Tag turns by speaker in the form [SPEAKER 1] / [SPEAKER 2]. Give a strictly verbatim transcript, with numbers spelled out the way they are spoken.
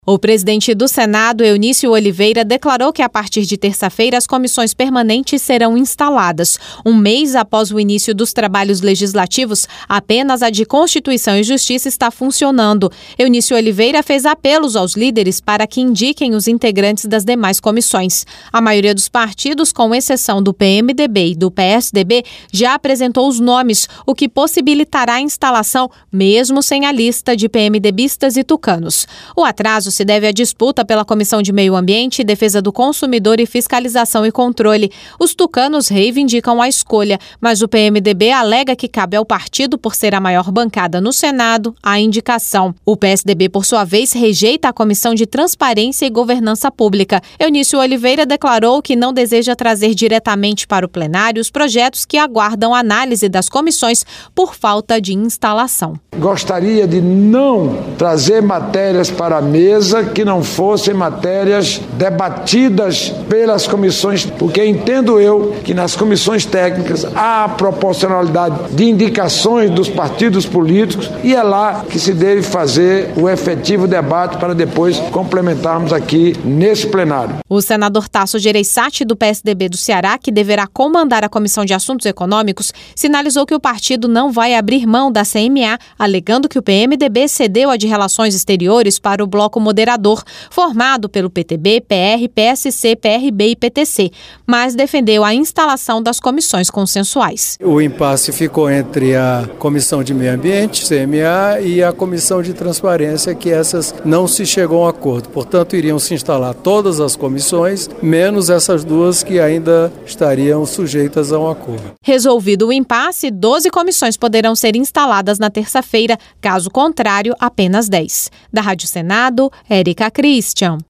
[SPEAKER 1] O presidente do Senado, Eunício Oliveira, declarou que a partir de terça-feira as comissões permanentes serão instaladas. Um mês após o início dos trabalhos legislativos, apenas a de Constituição e Justiça está funcionando. Eunício Oliveira fez apelos aos líderes para que indiquem os integrantes das demais comissões. A maioria dos partidos, com exceção do P M D B e do P S D B, já apresentou os nomes, o que possibilitará a instalação, mesmo sem a lista de PMDBistas e tucanos. O atraso se deve à disputa pela Comissão de Meio Ambiente, Defesa do Consumidor e Fiscalização e Controle. Os tucanos reivindicam a escolha, mas o P M D B alega que cabe ao partido, por ser a maior bancada no Senado, a indicação. O P S D B, por sua vez, rejeita a Comissão de Transparência e Governança Pública. Eunício Oliveira declarou que não deseja trazer diretamente para o plenário os projetos que aguardam análise das comissões por falta de instalação.
[SPEAKER 2] Gostaria de não trazer matérias para a mesa que não fossem matérias debatidas pelas comissões, porque entendo eu que nas comissões técnicas há proporcionalidade de indicações dos partidos políticos e é lá que se deve fazer o efetivo debate para depois complementarmos aqui nesse plenário.
[SPEAKER 1] O senador Tasso Gereissati, do P S D B do Ceará, que deverá comandar a Comissão de Assuntos Econômicos, sinalizou que o partido não vai abrir mão da C M A, alegando que o P M D B cedeu a de Relações Exteriores para o bloco moderador, formado pelo P T B, P R, P S C, P R B e P T C, mas defendeu a instalação das comissões consensuais.
[SPEAKER 3] O impasse ficou entre a Comissão de Meio Ambiente, C M A, e a Comissão de Transparência, que essas não se chegou a um acordo. Portanto, iriam se instalar todas as comissões, menos essas duas que ainda estariam sujeitas a um acordo.
[SPEAKER 1] Resolvido o impasse, doze comissões poderão ser instaladas na terça-feira, caso contrário, apenas dez. Da Rádio Senado, Érica Christian.